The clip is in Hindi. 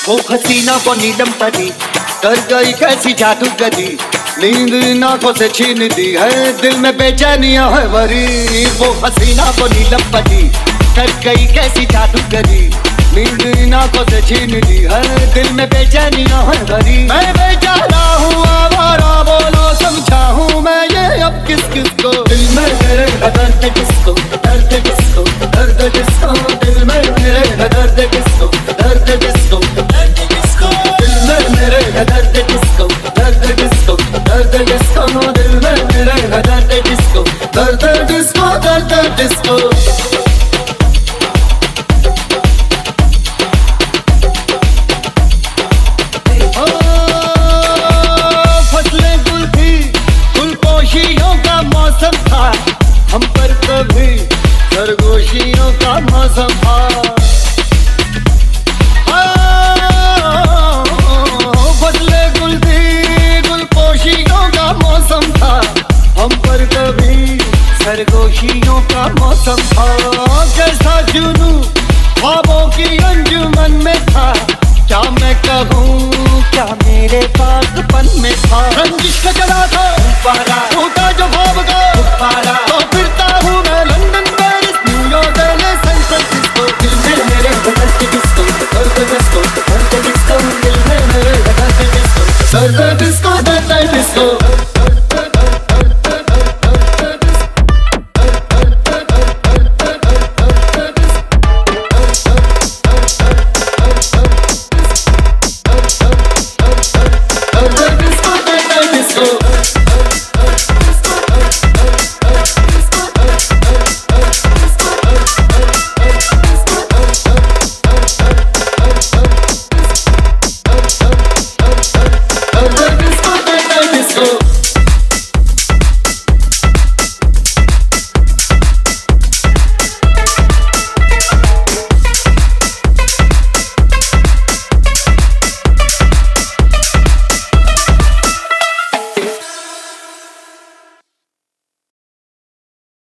वो हसीना वो नीलम परी कर गई कैसी जादूगरी, नींद आंखों से छीन दी है, दिल में बेचैनियां है भरी। वो हसीना वो नीलम परी कर गई कैसी जादूगरी, नींद आंखों से छीन दी है, दिल में बेचैनियां है भरी। मैं बेचारा हूँ आवारा, बोलो समझाऊं मैं ये अब किस किस को। दिल में मेरे दर्द किसको, दर्द किसको, दर्द किसको, दिल में मेरे दर्द किसको, दर्द किसको, दर्द किसको, दिल में मेरे दर्द किसको, दर्द किसको, दर्द किसको, दिल में मेरे दर्द किसको, दर्द किसको, दर्द किसको। हम पर कभी खरगोशियों का मौसम था, फसले गुल थी, गुलपोशियों का मौसम था, हम पर कभी खरगोशियों का मौसम था। कैसा जुनू ख्वाबों की अंजुमन में था, क्या मैं कहूँ क्या मेरे पासपन में था। रंजिश का चला था टूटा जो ख्वाब का,